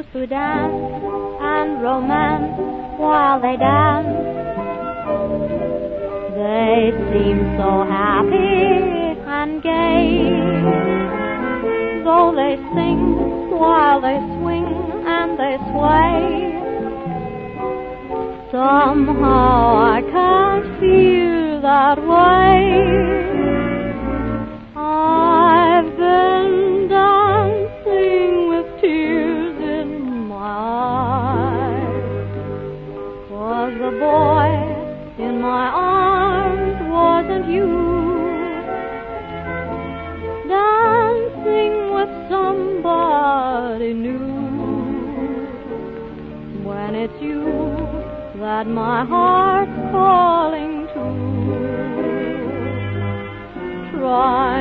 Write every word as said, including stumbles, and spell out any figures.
used to dance and romance while they dance. They seemed so happy and gay, though they sing while they swing and they sway. Somehow I can't feel that way. I've been dancing with tears in my eyes, 'cause the boy in my arms wasn't you. Dancing with somebody new, when it's you that my heart's calling to. Try